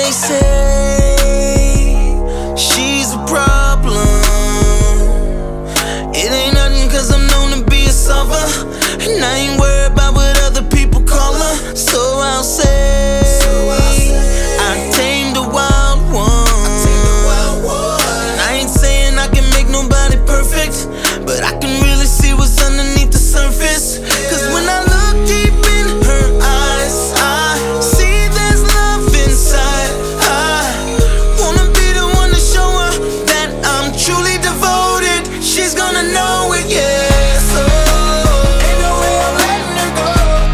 they say she's a problem. It ain't nothing cause I'm known to be a solver, and I ain't worried about what other people call her. So I'll say I tamed a wild one. And I ain't saying I can make nobody perfect, but I can really see what's underneath the surface. Cause when I look deep in her eyes, I see there's love inside. I wanna be the one to show her that I'm truly devoted. She's gonna know it, yeah. So ain't no way I'm letting her go.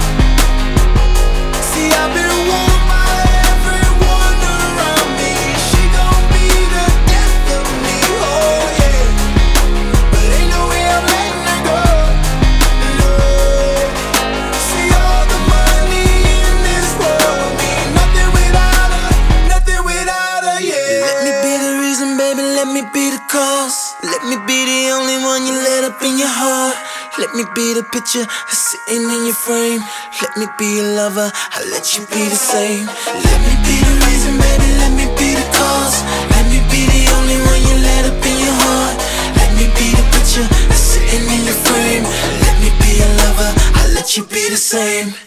See, I've been warned by everyone around me. She gon' be the death of me, oh yeah. But ain't no way I'm letting her go. No. See, all the money in this world mean nothing without her, nothing without her, yeah. Let me be the reason, baby, let me be the cause. Let me be the only one you let up in your heart. Let me be the picture sitting in your frame. Let me be your lover, I'll let you be the same. Let me be the reason, baby, let me be the cause. Let me be the only one you let up in your heart. Let me be the picture sitting in your frame. Let me be your lover, I'll let you be the same.